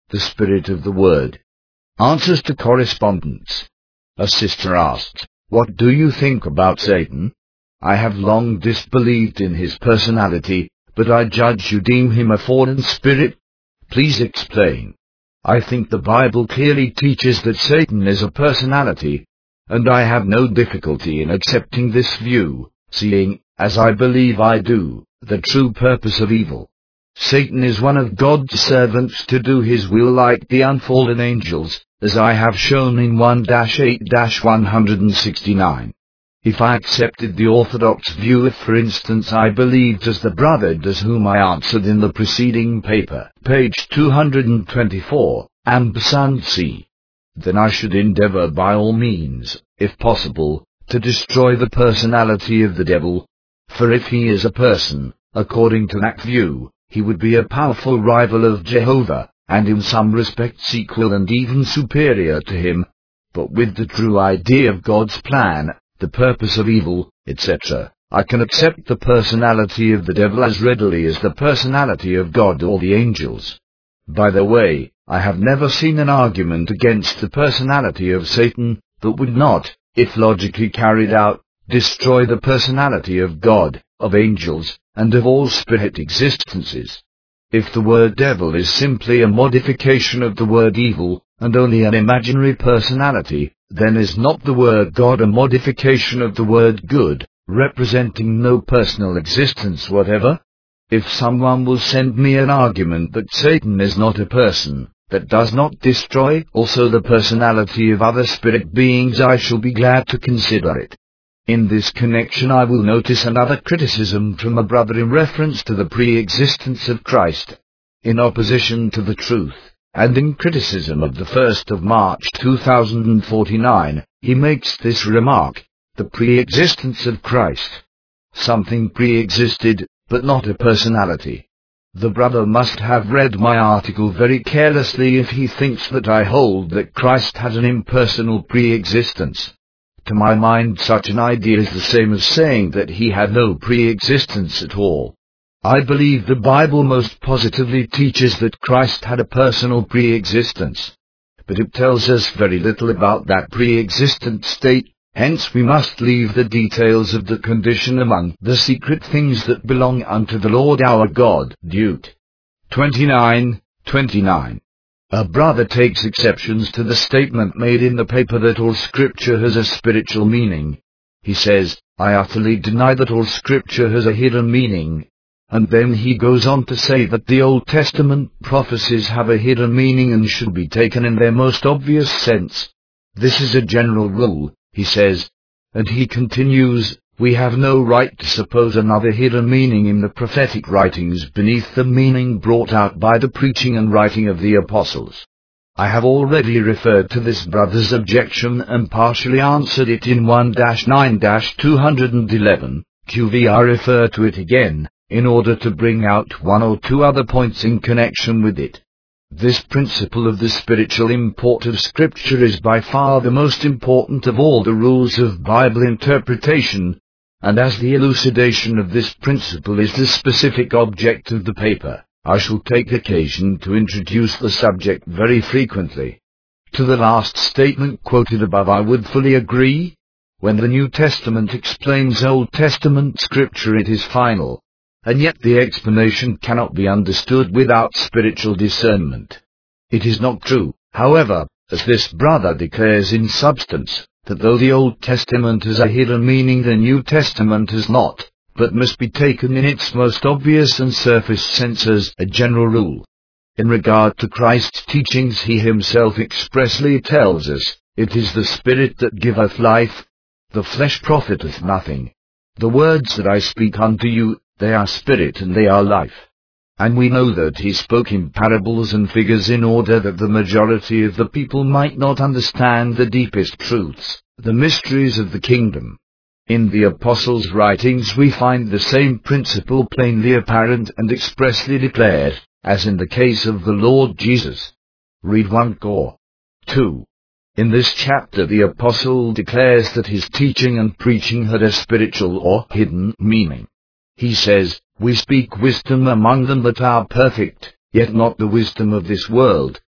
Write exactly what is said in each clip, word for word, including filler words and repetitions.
the spirit of the word. Answers to correspondence. A sister asked, "What do you think about Satan? I have long disbelieved in his personality, but I judge you deem him a fallen spirit. Please explain." I think the Bible clearly teaches that Satan is a personality, and I have no difficulty in accepting this view, seeing, as I believe I do, the true purpose of evil. Satan is one of God's servants to do his will like the unfallen angels, as I have shown in one eight one sixty-nine. If I accepted the orthodox view, if for instance I believed as the brother does whom I answered in the preceding paper, page two hundred twenty-four, ampersand C, then I should endeavor by all means, if possible, to destroy the personality of the devil, for if he is a person, according to that view, he would be a powerful rival of Jehovah, and in some respects equal and even superior to him. But with the true idea of God's plan, the purpose of evil, et cetera, I can accept the personality of the devil as readily as the personality of God or the angels. By the way, I have never seen an argument against the personality of Satan that would not, if logically carried out, destroy the personality of God, of angels, and of all spirit existences. If the word devil is simply a modification of the word evil, and only an imaginary personality, then is not the word God a modification of the word good, representing no personal existence whatever? If someone will send me an argument that Satan is not a person, that does not destroy also the personality of other spirit beings, I shall be glad to consider it. In this connection I will notice another criticism from a brother in reference to the pre-existence of Christ, in opposition to the truth, and in criticism of the first of March two thousand forty-nine, he makes this remark: the pre-existence of Christ. Something pre-existed, but not a personality. The brother must have read my article very carelessly if he thinks that I hold that Christ had an impersonal pre-existence. To my mind, such an idea is the same as saying that he had no pre-existence at all. I believe the Bible most positively teaches that Christ had a personal pre-existence. But it tells us very little about that pre-existent state, hence we must leave the details of the condition among the secret things that belong unto the Lord our God. Deut. twenty-nine twenty-nine. A brother takes exceptions to the statement made in the paper that all Scripture has a spiritual meaning. He says, "I utterly deny that all Scripture has a hidden meaning." And then he goes on to say that the Old Testament prophecies have a hidden meaning and should be taken in their most obvious sense. This is a general rule, he says. And he continues, "We have no right to suppose another hidden meaning in the prophetic writings beneath the meaning brought out by the preaching and writing of the apostles." I have already referred to this brother's objection and partially answered it in one nine two eleven. Q V I refer to it again, in order to bring out one or two other points in connection with it. This principle of the spiritual import of Scripture is by far the most important of all the rules of Bible interpretation, and as the elucidation of this principle is the specific object of the paper, I shall take occasion to introduce the subject very frequently. To the last statement quoted above I would fully agree. When the New Testament explains Old Testament Scripture, it is final. And yet the explanation cannot be understood without spiritual discernment. It is not true, however, as this brother declares in substance, that though the Old Testament has a hidden meaning, the New Testament has not, but must be taken in its most obvious and surface sense as a general rule. In regard to Christ's teachings, he himself expressly tells us, "It is the Spirit that giveth life, the flesh profiteth nothing. The words that I speak unto you, they are spirit and they are life." And we know that he spoke in parables and figures in order that the majority of the people might not understand the deepest truths, the mysteries of the kingdom. In the apostles' writings we find the same principle plainly apparent and expressly declared, as in the case of the Lord Jesus. Read First Corinthians two. In this chapter the apostle declares that his teaching and preaching had a spiritual or hidden meaning. He says, "We speak wisdom among them that are perfect, yet not the wisdom of this world,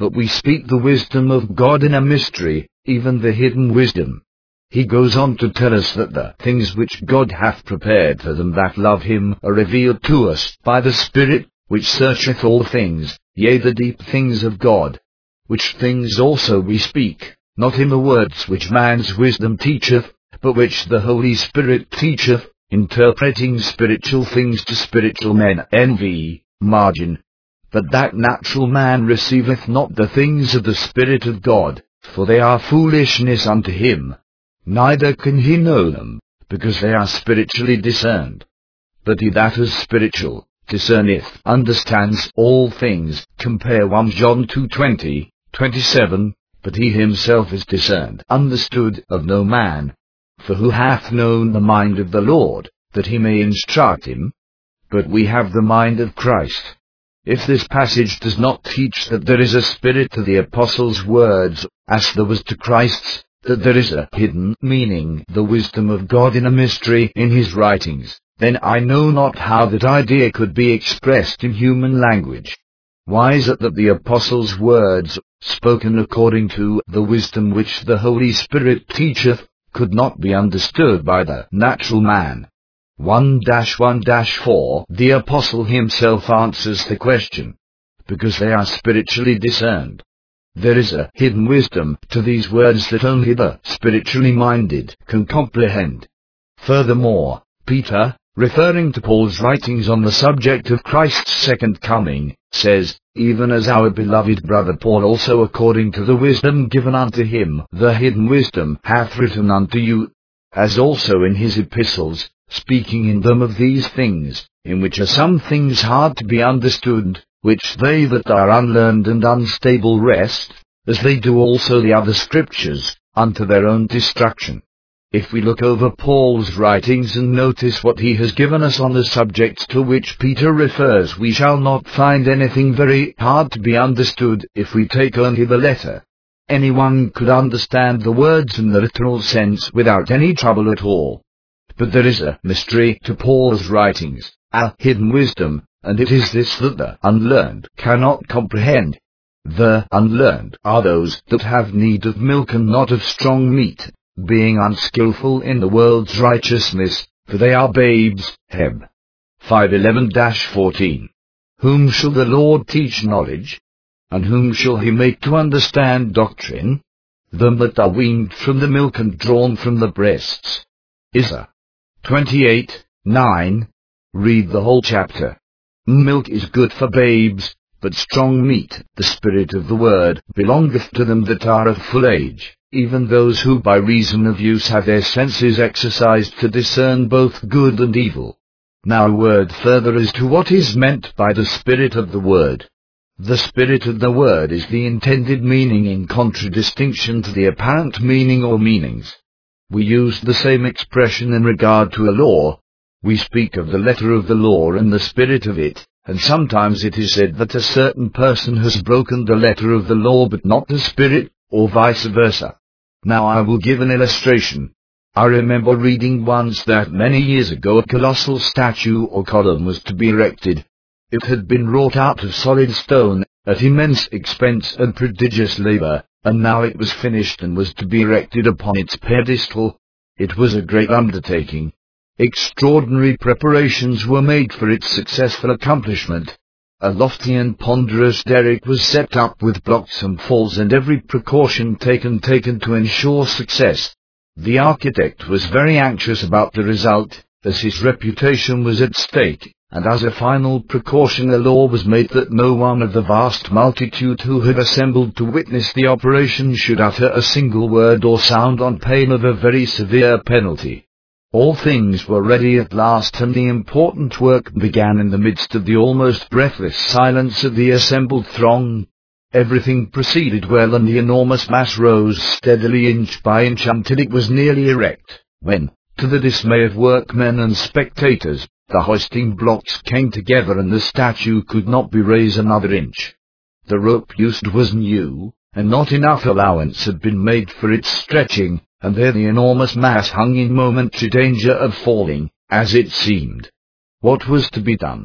but we speak the wisdom of God in a mystery, even the hidden wisdom. He goes on to tell us that the things which God hath prepared for them that love him are revealed to us by the Spirit, which searcheth all things, yea, the deep things of God. Which things also we speak, not in the words which man's wisdom teacheth, but which the Holy Spirit teacheth, interpreting spiritual things to spiritual men. N V, margin. But that natural man receiveth not the things of the Spirit of God, for they are foolishness unto him. Neither can he know them, because they are spiritually discerned. But he that is spiritual, discerneth, understands all things. Compare First John two twenty, twenty-seven, but he himself is discerned, understood of no man. For who hath known the mind of the Lord, that he may instruct him? But we have the mind of Christ. If this passage does not teach that there is a spirit to the apostles' words, as there was to Christ's, that there is a hidden meaning, the wisdom of God in a mystery in his writings, then I know not how that idea could be expressed in human language. Why is it that the apostles' words, spoken according to the wisdom which the Holy Spirit teacheth, could not be understood by the natural man? one one four The apostle himself answers the question. Because they are spiritually discerned. There is a hidden wisdom to these words that only the spiritually minded can comprehend. Furthermore, Peter, referring to Paul's writings on the subject of Christ's second coming, says, even as our beloved brother Paul also according to the wisdom given unto him, the hidden wisdom, hath written unto you, as also in his epistles, speaking in them of these things, in which are some things hard to be understood, which they that are unlearned and unstable wrest, as they do also the other scriptures, unto their own destruction. If we look over Paul's writings and notice what he has given us on the subjects to which Peter refers, we shall not find anything very hard to be understood if we take only the letter. Anyone could understand the words in the literal sense without any trouble at all. But there is a mystery to Paul's writings, a hidden wisdom, and it is this that the unlearned cannot comprehend. The unlearned are those that have need of milk and not of strong meat, being unskilful in the world's righteousness, for they are babes. Heb. five eleven fourteen Whom shall the Lord teach knowledge? And whom shall he make to understand doctrine? Them that are weaned from the milk and drawn from the breasts. Isaiah twenty-eight, nine Read the whole chapter. Milk is good for babes, but strong meat, the spirit of the word, belongeth to them that are of full age, even those who by reason of use have their senses exercised to discern both good and evil. Now a word further as to what is meant by the spirit of the word. The spirit of the word is the intended meaning in contradistinction to the apparent meaning or meanings. We use the same expression in regard to a law. We speak of the letter of the law and the spirit of it, and sometimes it is said that a certain person has broken the letter of the law but not the spirit, or vice versa. Now I will give an illustration. I remember reading once that many years ago a colossal statue or column was to be erected. It had been wrought out of solid stone, at immense expense and prodigious labor, and now it was finished and was to be erected upon its pedestal. It was a great undertaking. Extraordinary preparations were made for its successful accomplishment. A lofty and ponderous derrick was set up with blocks and falls and every precaution taken taken to ensure success. The architect was very anxious about the result, as his reputation was at stake, and as a final precaution a law was made that no one of the vast multitude who had assembled to witness the operation should utter a single word or sound on pain of a very severe penalty. All things were ready at last, and the important work began in the midst of the almost breathless silence of the assembled throng. Everything proceeded well, and the enormous mass rose steadily inch by inch until it was nearly erect, when, to the dismay of workmen and spectators, the hoisting blocks came together and the statue could not be raised another inch. The rope used was new, and not enough allowance had been made for its stretching, and there the enormous mass hung in momentary danger of falling, as it seemed. What was to be done?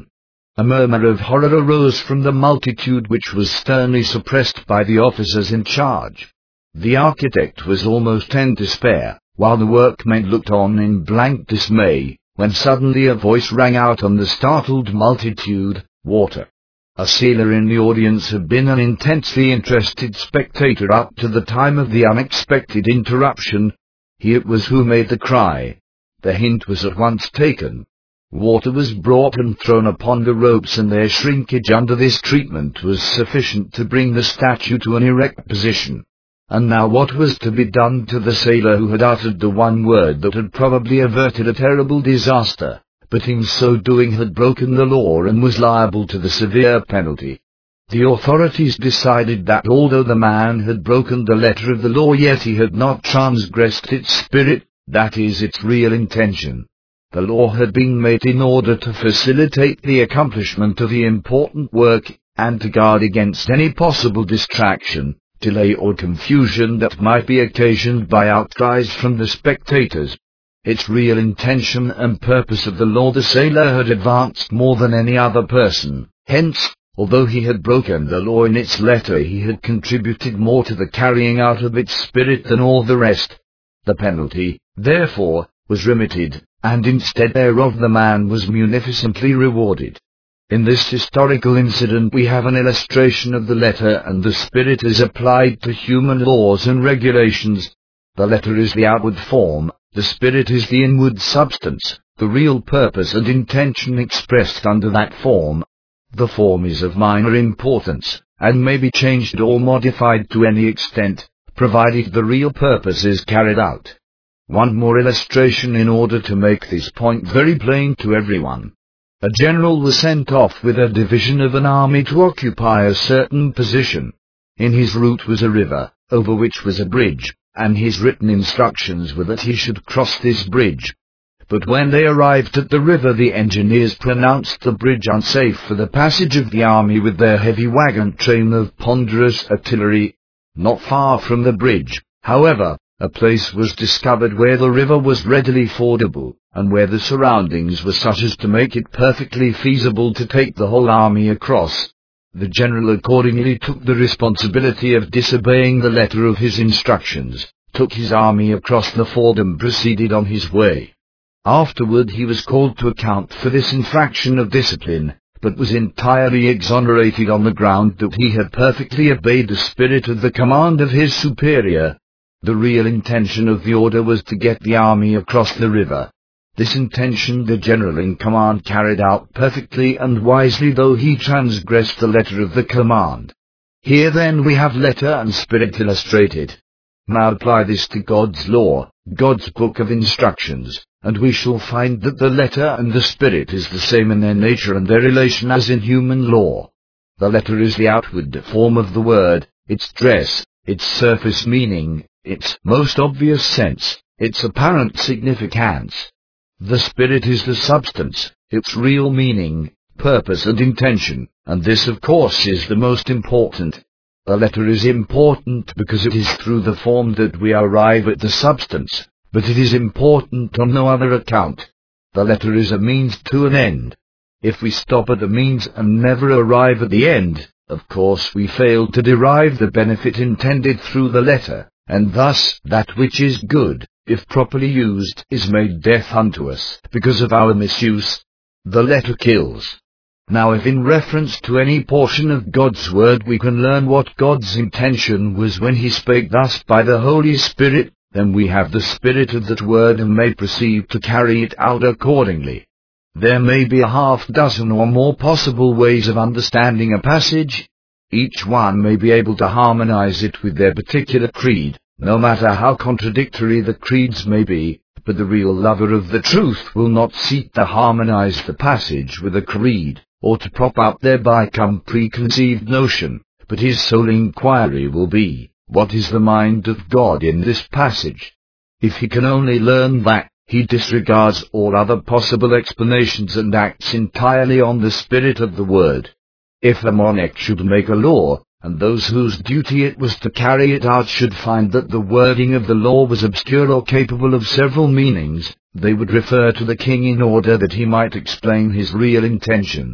A murmur of horror arose from the multitude, which was sternly suppressed by the officers in charge. The architect was almost in despair, while the workmen looked on in blank dismay, when suddenly a voice rang out on the startled multitude, "Water!" A sailor in the audience had been an intensely interested spectator up to the time of the unexpected interruption. He it was who made the cry. The hint was at once taken. Water was brought and thrown upon the ropes, and their shrinkage under this treatment was sufficient to bring the statue to an erect position. And now what was to be done to the sailor who had uttered the one word that had probably averted a terrible disaster, but in so doing had broken the law and was liable to the severe penalty? The authorities decided that although the man had broken the letter of the law, yet he had not transgressed its spirit, that is, its real intention. The law had been made in order to facilitate the accomplishment of the important work, and to guard against any possible distraction, delay or confusion that might be occasioned by outcries from the spectators. Its real intention and purpose of the law the sailor had advanced more than any other person. Hence, although he had broken the law in its letter, he had contributed more to the carrying out of its spirit than all the rest. The penalty, therefore, was remitted, and instead thereof the man was munificently rewarded. In this historical incident we have an illustration of the letter and the spirit as applied to human laws and regulations. The letter is the outward form, the spirit is the inward substance, the real purpose and intention expressed under that form. The form is of minor importance, and may be changed or modified to any extent, provided the real purpose is carried out. One more illustration in order to make this point very plain to everyone. A general was sent off with a division of an army to occupy a certain position. In his route was a river, over which was a bridge, and his written instructions were that he should cross this bridge. But when they arrived at the river, the engineers pronounced the bridge unsafe for the passage of the army with their heavy wagon train of ponderous artillery. Not far from the bridge, however, a place was discovered where the river was readily fordable, and where the surroundings were such as to make it perfectly feasible to take the whole army across. The general accordingly took the responsibility of disobeying the letter of his instructions, took his army across the ford and proceeded on his way. Afterward he was called to account for this infraction of discipline, but was entirely exonerated on the ground that he had perfectly obeyed the spirit of the command of his superior. The real intention of the order was to get the army across the river. This intention the general in command carried out perfectly and wisely, though he transgressed the letter of the command. Here then we have letter and spirit illustrated. Now apply this to God's law, God's book of instructions, and we shall find that the letter and the spirit is the same in their nature and their relation as in human law. The letter is the outward form of the word, its dress, its surface meaning, its most obvious sense, its apparent significance. The spirit is the substance, its real meaning, purpose and intention, and this of course is the most important. The letter is important because it is through the form that we arrive at the substance, but it is important on no other account. The letter is a means to an end. If we stop at the means and never arrive at the end, of course we fail to derive the benefit intended through the letter, and thus that which is good, if properly used, is made death unto us, because of our misuse. The letter kills. Now if in reference to any portion of God's word we can learn what God's intention was when he spake thus by the Holy Spirit, then we have the spirit of that word and may proceed to carry it out accordingly. There may be a half dozen or more possible ways of understanding a passage. Each one may be able to harmonize it with their particular creed, no matter how contradictory the creeds may be, but the real lover of the truth will not seek to harmonize the passage with a creed, or to prop up thereby some preconceived notion, but his sole inquiry will be, what is the mind of God in this passage? If he can only learn that, he disregards all other possible explanations and acts entirely on the spirit of the word. If a monarch should make a law, and those whose duty it was to carry it out should find that the wording of the law was obscure or capable of several meanings, they would refer to the king in order that he might explain his real intention.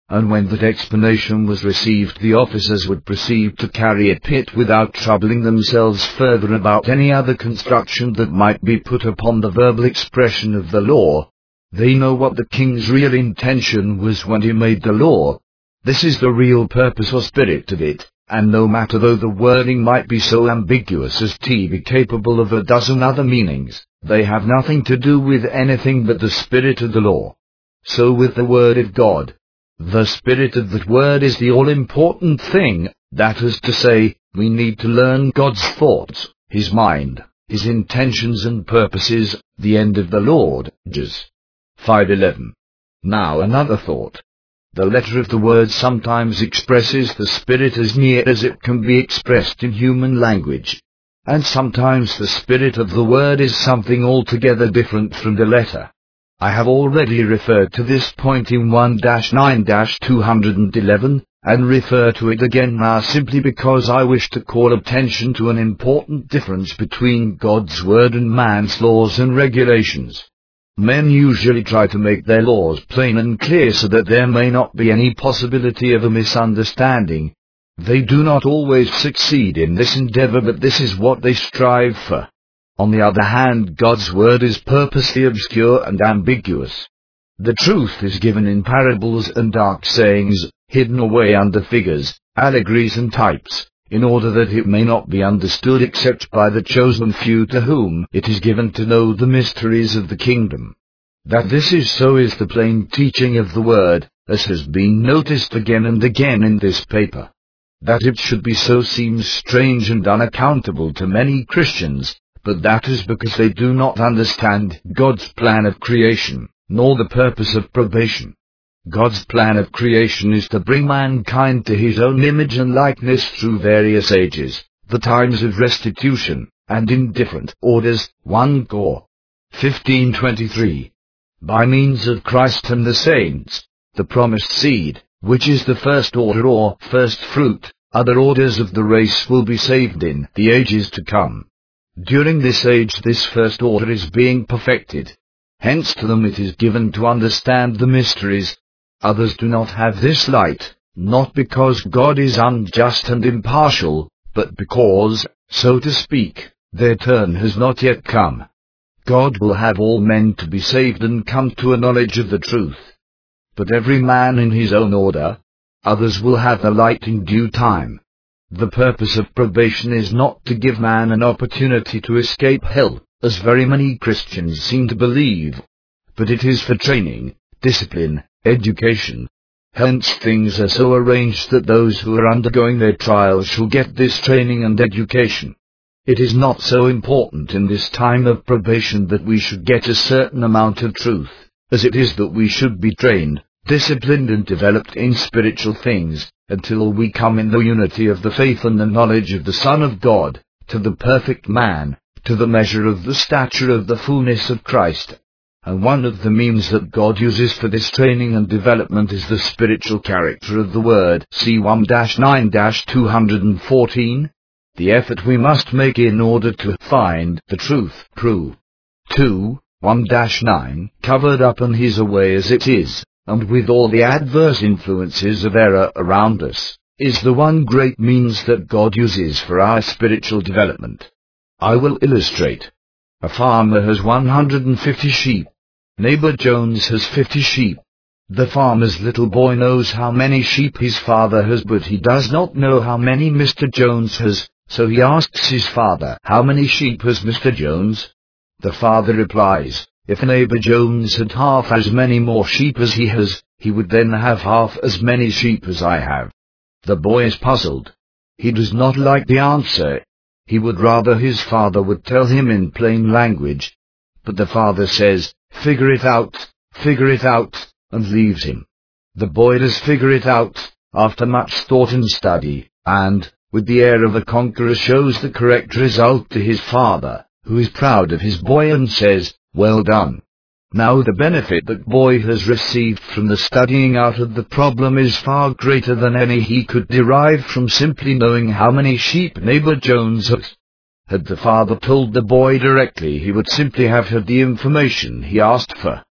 and when that explanation was received, the officers would proceed to carry a pit without troubling themselves further about any other construction that might be put upon the verbal expression of the law. They know what the king's real intention was when he made the law. This is the real purpose or spirit of it, and no matter though the wording might be so ambiguous as to be capable of a dozen other meanings, they have nothing to do with anything but the spirit of the law. So with the word of God. The spirit of that word is the all-important thing, that is to say, we need to learn God's thoughts, His mind, His intentions and purposes, the end of the Lord, James five eleven. Now another thought. The letter of the word sometimes expresses the spirit as near as it can be expressed in human language. And sometimes the spirit of the word is something altogether different from the letter. I have already referred to this point in one dash nine dash two eleven, and refer to it again now simply because I wish to call attention to an important difference between God's word and man's laws and regulations. Men usually try to make their laws plain and clear so that there may not be any possibility of a misunderstanding. They do not always succeed in this endeavor, but this is what they strive for. On the other hand, God's word is purposely obscure and ambiguous. The truth is given in parables and dark sayings, hidden away under figures, allegories and types, in order that it may not be understood except by the chosen few to whom it is given to know the mysteries of the kingdom. That this is so is the plain teaching of the word, as has been noticed again and again in this paper. That it should be so seems strange and unaccountable to many Christians, but that is because they do not understand God's plan of creation, nor the purpose of probation. God's plan of creation is to bring mankind to His own image and likeness through various ages, the times of restitution, and in different orders. First Cor. fifteen twenty-three. By means of Christ and the saints, the promised seed, which is the first order or first fruit, other orders of the race will be saved in the ages to come. During this age this first order is being perfected. Hence to them it is given to understand the mysteries. Others do not have this light, not because God is unjust and impartial, but because, so to speak, their turn has not yet come. God will have all men to be saved and come to a knowledge of the truth. But every man in his own order. Others will have the light in due time. The purpose of probation is not to give man an opportunity to escape hell, as very many Christians seem to believe, but it is for training, discipline, education. Hence things are so arranged that those who are undergoing their trials shall get this training and education. It is not so important in this time of probation that we should get a certain amount of truth, as it is that we should be trained, disciplined and developed in spiritual things, until we come in the unity of the faith and the knowledge of the Son of God, to the perfect man, to the measure of the stature of the fullness of Christ. And one of the means that God uses for this training and development is the spiritual character of the Word. See one dash nine dash two fourteen. The effort we must make in order to find the truth. Prove. two. one dash nine. Covered up in His way as it is, and with all the adverse influences of error around us, is the one great means that God uses for our spiritual development. I will illustrate. A farmer has one hundred fifty sheep. Neighbor Jones has fifty sheep. The farmer's little boy knows how many sheep his father has, but he does not know how many Mister Jones has, so he asks his father, "How many sheep has Mister Jones?" The father replies, "If neighbor Jones had half as many more sheep as he has, he would then have half as many sheep as I have." The boy is puzzled. He does not like the answer. He would rather his father would tell him in plain language. But the father says, "Figure it out, figure it out," and leaves him. The boy does figure it out, after much thought and study, and, with the air of a conqueror, shows the correct result to his father, who is proud of his boy and says, "Well done." Now the benefit that boy has received from the studying out of the problem is far greater than any he could derive from simply knowing how many sheep neighbor Jones has. Had the father told the boy directly, he would simply have had the information he asked for.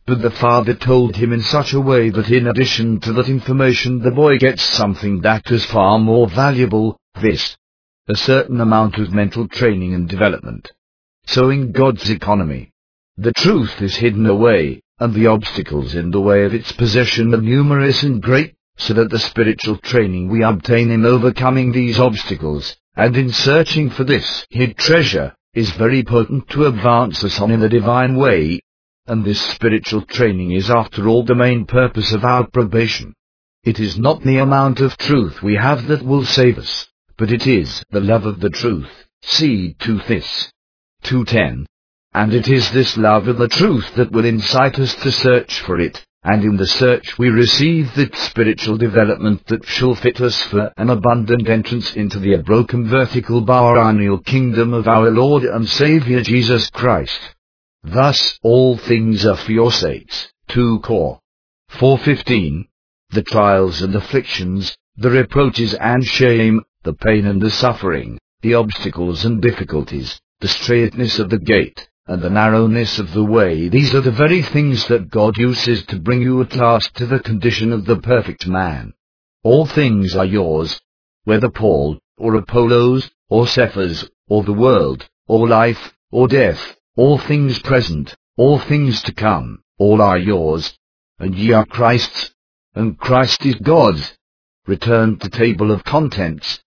but the father told him in such a way that in addition to that information the boy gets something that is far more valuable, this: a certain amount of mental training and development. So in God's economy, the truth is hidden away, and the obstacles in the way of its possession are numerous and great, so that the spiritual training we obtain in overcoming these obstacles, and in searching for this hid treasure, is very potent to advance us on in the divine way. And this spiritual training is after all the main purpose of our probation. It is not the amount of truth we have that will save us, but it is the love of the truth. See two Thess. two ten. And it is this love of the truth that will incite us to search for it, and in the search we receive that spiritual development that shall fit us for an abundant entrance into the unbroken vertical biennial kingdom of our Lord and Saviour Jesus Christ. Thus all things are for your sakes. two Cor. four fifteen. The trials and afflictions, the reproaches and shame, the pain and the suffering, the obstacles and difficulties, the straightness of the gate, and the narrowness of the way, these are the very things that God uses to bring you at last to the condition of the perfect man. All things are yours, whether Paul, or Apollos, or Cephas, or the world, or life, or death, all things present, all things to come, all are yours, and ye are Christ's, and Christ is God's. Return to table of contents.